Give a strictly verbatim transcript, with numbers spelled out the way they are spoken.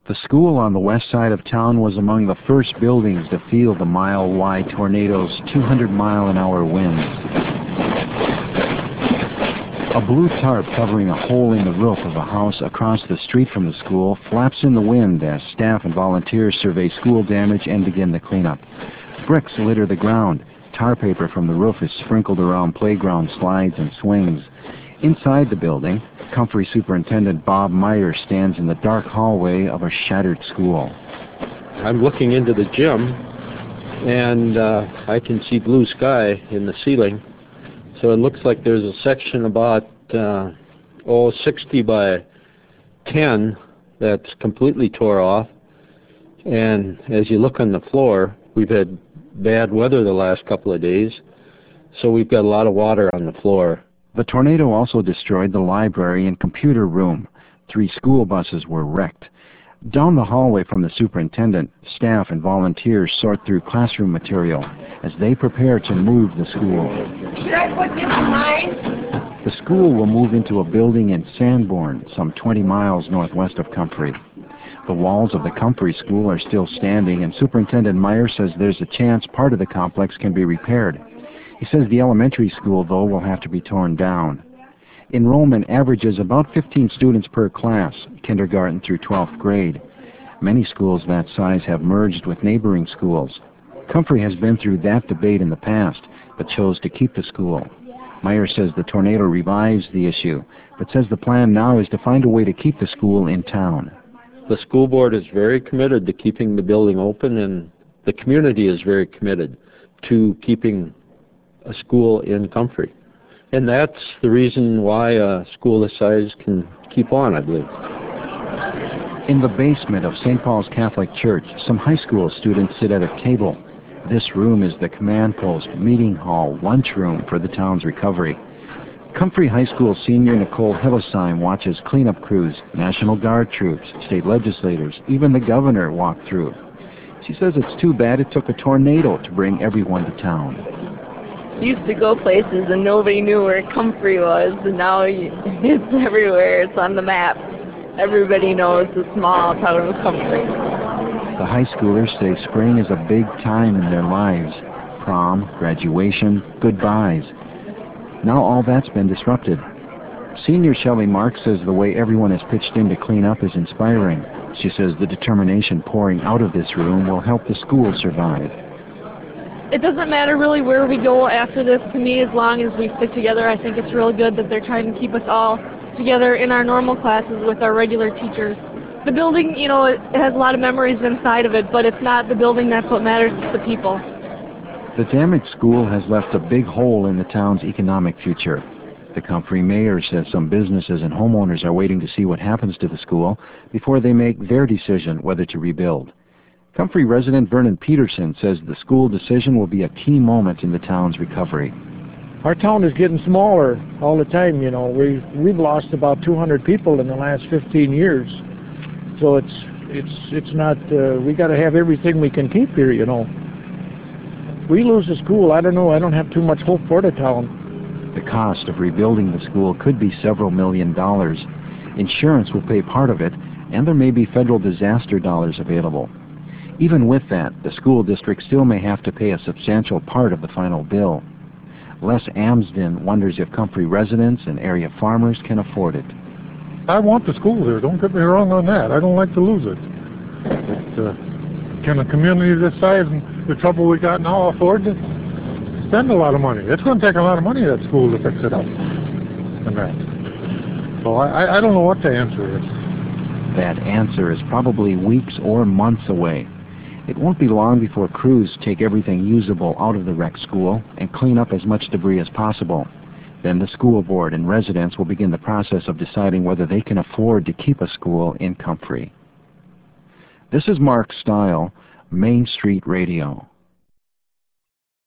The school on the west side of town was among the first buildings to feel the mile-wide tornado's two hundred mile an hour winds. A blue tarp covering a hole in the roof of a house across the street from the school flaps in the wind as staff and volunteers survey school damage and begin the cleanup. Bricks litter the ground. Tar paper from the roof is sprinkled around playground slides and swings. Inside the building, Comfrey Superintendent Bob Meyer stands in the dark hallway of a shattered school. I'm looking into the gym, and uh, I can see blue sky in the ceiling. So it looks like there's a section about uh, oh, sixty by ten that's completely tore off. And as you look on the floor, we've had bad weather the last couple of days, so we've got a lot of water on the floor. The tornado also destroyed the library and computer room. Three school buses were wrecked. Down the hallway from the superintendent, staff and volunteers sort through classroom material as they prepare to move the school. Should I put this in mine? The school will move into a building in Sanborn, some twenty miles northwest of Comfrey. The walls of the Comfrey School are still standing, and Superintendent Meyer says there's a chance part of the complex can be repaired. He says the elementary school, though, will have to be torn down. Enrollment averages about fifteen students per class, kindergarten through twelfth grade. Many schools that size have merged with neighboring schools. Comfrey has been through that debate in the past, but chose to keep the school. Meyer says the tornado revives the issue, but says the plan now is to find a way to keep the school in town. The school board is very committed to keeping the building open, and the community is very committed to keeping a school in Comfrey. And that's the reason why a school this size can keep on, I believe. In the basement of Saint Paul's Catholic Church, some high school students sit at a table. This room is the command post, meeting hall, lunchroom for the town's recovery. Comfrey High School senior Nicole Hillesheim watches cleanup crews, National Guard troops, state legislators, even the governor walk through. She says it's too bad it took a tornado to bring everyone to town. Used to go places and nobody knew where Comfrey was, and now it's everywhere. It's on the map. Everybody knows the small town of Comfrey. The high schoolers say spring is a big time in their lives. Prom, graduation, goodbyes. Now all that's been disrupted. Senior Shelley Marks says the way everyone has pitched in to clean up is inspiring. She says the determination pouring out of this room will help the school survive. It doesn't matter really where we go after this to me, as long as we stick together. I think it's really good that they're trying to keep us all together in our normal classes with our regular teachers. The building, you know, it has a lot of memories inside of it, but it's not the building that's what matters, it's the people. The damaged school has left a big hole in the town's economic future. The Comfrey mayor says some businesses and homeowners are waiting to see what happens to the school before they make their decision whether to rebuild. Comfrey resident Vernon Peterson says the school decision will be a key moment in the town's recovery. Our town is getting smaller all the time, you know. We've, we've lost about two hundred people in the last fifteen years. So it's, it's, it's not, uh, we got to have everything we can keep here, you know. If we lose the school, I don't know, I don't have too much hope for the town. The cost of rebuilding the school could be several million dollars. Insurance will pay part of it, and there may be federal disaster dollars available. Even with that, the school district still may have to pay a substantial part of the final bill. Les Amsden wonders if Comfrey residents and area farmers can afford it. I want the school here, don't get me wrong on that. I don't like to lose it. But uh, can a community this size and the trouble we got now afford to spend a lot of money? It's going to take a lot of money at school to fix it up. And that. So I, I don't know what the answer is. That answer is probably weeks or months away. It won't be long before crews take everything usable out of the wrecked school and clean up as much debris as possible. Then the school board and residents will begin the process of deciding whether they can afford to keep a school in Comfrey. This is Mark Stile, Main Street Radio.